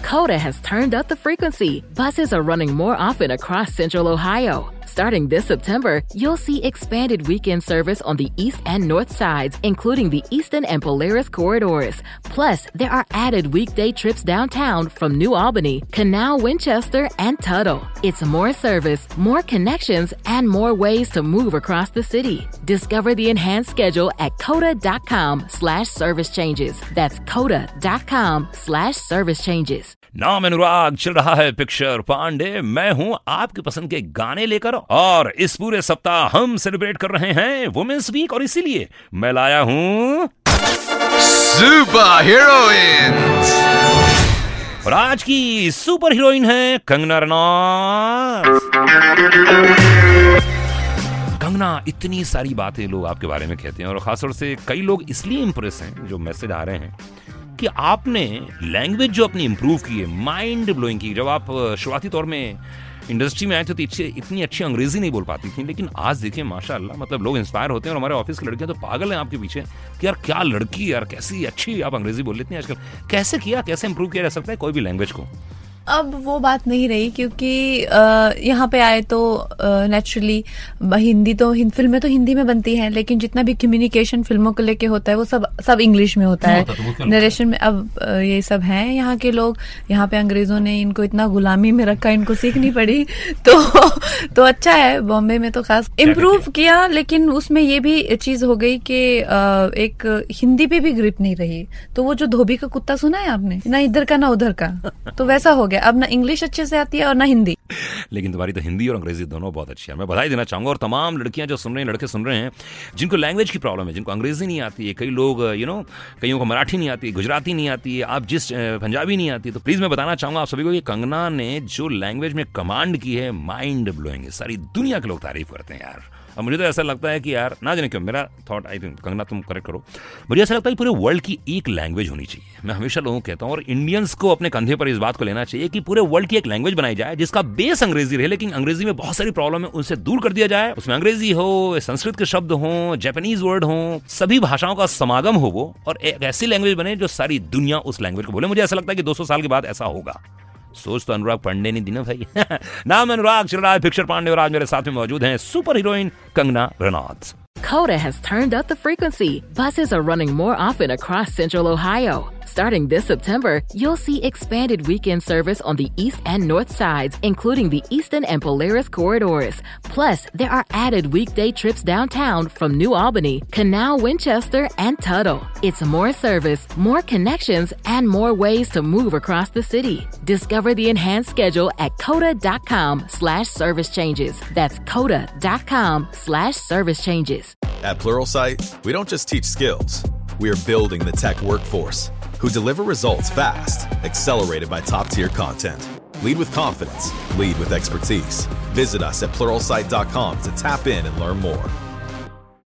Coda has turned up the frequency. Buses are running more often across Central Ohio. Starting this September, you'll see expanded weekend service on the east and north sides, including the Eastern and Polaris corridors. Plus, there are added weekday trips downtown from New Albany, Canal, Winchester, and Tuttle. It's more service, more connections, and more ways to move across the city. Discover the enhanced schedule at coda.com/service changes. That's coda.com/service changes. नाम अनुराग, चल रहा है picture Pandey. मैं हूं आपकी पसंद के गाने लेकर, और इस पूरे सप्ताह हम सेलिब्रेट कर रहे हैं वुमेन्स वीक, और इसीलिए मैं लाया हूं सुपर हीरोइंस। और आज की सुपर हीरोइन है कंगना रनौत। कंगना, इतनी सारी बातें लोग आपके बारे में कहते हैं, और खासतौर से कई लोग इसलिए इंप्रेस हैं, जो मैसेज आ रहे हैं कि आपने लैंग्वेज जो अपनी इंप्रूव की है, माइंड ब्लोइंग की। जब आप शुरुआती तौर में इंडस्ट्री में आए थे तो इतनी अच्छी अंग्रेजी नहीं बोल पाती थी, लेकिन आज देखिए माशाल्लाह, मतलब लोग इंस्पायर होते हैं, और हमारे ऑफिस की लड़कियां तो पागल हैं आपके पीछे कि यार क्या लड़की, यार कैसी अच्छी आप अंग्रेजी बोल लेती हैं आजकल। कैसे किया, कैसे इंप्रूव किया जा सकता है कोई भी लैंग्वेज को? अब वो बात नहीं रही, क्योंकि यहाँ पे आए तो नेचुरली हिंदी तो फिल्में तो हिंदी में बनती हैं, लेकिन जितना भी कम्युनिकेशन फिल्मों को लेके होता है वो सब इंग्लिश में होता है। नरेशन में अब ये सब हैं यहाँ के लोग। यहाँ पे अंग्रेजों ने इनको इतना गुलामी में रखा, इनको सीखनी पड़ी। तो अच्छा है, बॉम्बे में तो खास इम्प्रूव किया, लेकिन उसमें ये भी चीज हो गई कि एक हिंदी पे भी ग्रिप नहीं रही। तो वो जो धोबी का कुत्ता सुना है आपने, ना इधर का ना उधर का, तो वैसा हो गया। अब ना इंग्लिश अच्छे से आती है और ना हिंदी। लेकिन तुम्हारी तो हिंदी और अंग्रेजी दोनों बहुत अच्छी है। मैं बधाई देना चाहूंगा, और तमाम लड़कियां जो सुन रहे हैं, लड़के सुन रहे हैं, जिनको लैंग्वेज की प्रॉब्लम है, जिनको अंग्रेजी नहीं आती है, कई लोग कईयों को मराठी नहीं आती, गुजराती नहीं आती है, आप जिस पंजाबी नहीं आती, तो प्लीज मैं बताना चाहूंगा आप सभी को कि कंगना ने जो लैंग्वेज में कमांड की है, माइंड ब्लोइंग है। सारी दुनिया के लोग तारीफ करते हैं यार। और मुझे तो ऐसा लगता है कि यार, ना जाने क्यों, मेरा थॉट, आई थिंक कंगना तुम करेक्ट करो, मुझे ऐसा लगता है कि पूरे वर्ल्ड की एक लैंग्वेज होनी चाहिए। मैं हमेशा लोगों को कहता हूं, और इंडियंस को अपने कंधे पर इस बात को लेना चाहिए कि पूरे वर्ल्ड की एक लैंग्वेज बनाई जाए जिसका बेस अंग्रेजी रहे, लेकिन अंग्रेजी में बहुत सारी प्रॉब्लम है, उनसे दूर कर दिया जाए। उसमें अंग्रेजी हो, संस्कृत के शब्द हो, जापानीज वर्ड हो, सभी भाषाओं का समागम हो वो, और एक ऐसी लैंग्वेज बने जो सारी दुनिया उस लैंग्वेज को बोले। मुझे ऐसा लगता है कि 200 साल के बाद ऐसा होगा। सोच तो अनुराग पांडे ने दी ना भाई। नाम अनुराग, चल रहा है पिक्चर पांडे, और आज मेरे साथ में मौजूद हैं super heroine Kangana Ranaut. Coda has turned up the frequency. Buses are running more often across Central Ohio. Starting this September, you'll see expanded weekend service on the east and north sides, including the Eastern and Polaris corridors. Plus, there are added weekday trips downtown from New Albany, Canal, Winchester, and Tuttle. It's more service, more connections, and more ways to move across the city. Discover the enhanced schedule at coda.com/service changes. That's coda.com/service changes. At Pluralsight, we don't just teach skills. We are building the tech workforce who deliver results fast, accelerated by top-tier content. Lead with confidence. Lead with expertise. Visit us at pluralsight.com to tap in and learn more.